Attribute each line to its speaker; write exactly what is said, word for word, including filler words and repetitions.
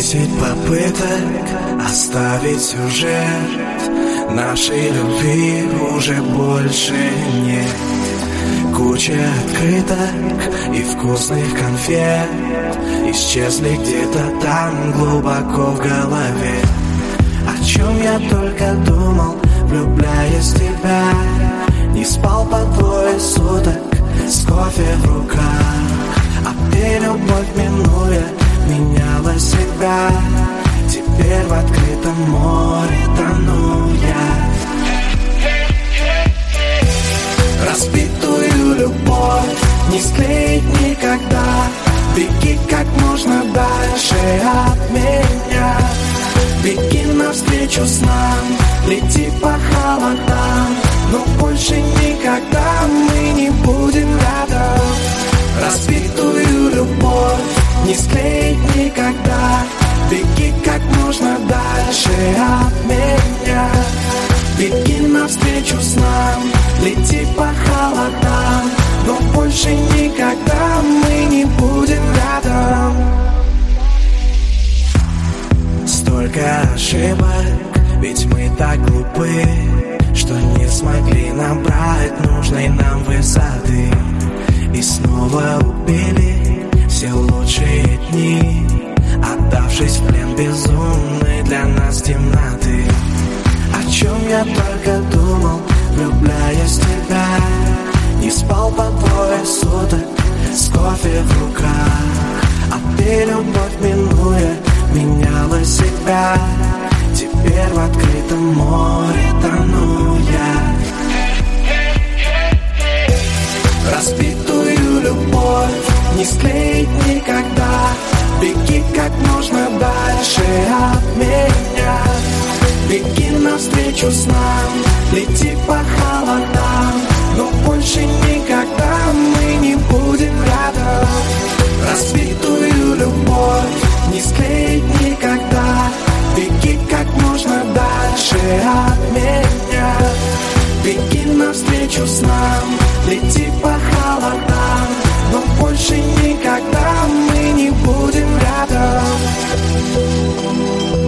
Speaker 1: Десять попыток оставить сюжет нашей любви уже больше нет. Куча открыток и вкусных конфет исчезли где-то там глубоко в голове. О чем я только думал, влюбляясь в тебя. Не спал по двое суток с кофе в руках. А ты, любовь минуя, меняла себя. Теперь в открытом море тону я. Разбитую любовь не склеить никогда. Беги как можно дальше от меня. Беги навстречу снам, лети по холодам. Но больше никогда мы не будем рядом. Разбитую любовь не склеить никогда. Беги как можно дальше от меня. Беги навстречу снам, лети по холодам. Но больше никогда мы не будем рядом. Столько ошибок, ведь мы так глупы, что не смогли набрать нужной нам высоты. И снова убили все лучшие дни, отдавшись в плен безумной для нас темноты. О чем я только думал, влюбляясь в тебя. Не спал по двое суток с кофе в руках. А ты, любовь минуя, меняла себя. Теперь в открытом море тону я. Разбитую любовь не склеить никогда. Беги как можно дальше от меня. Беги навстречу снам, лети по холодам. Но больше никогда мы не будем рядом. Разбитую любовь не склеить никогда. Беги как можно дальше от меня. Беги навстречу снам, лети по холодам. Но больше никогда мы не будем рядом.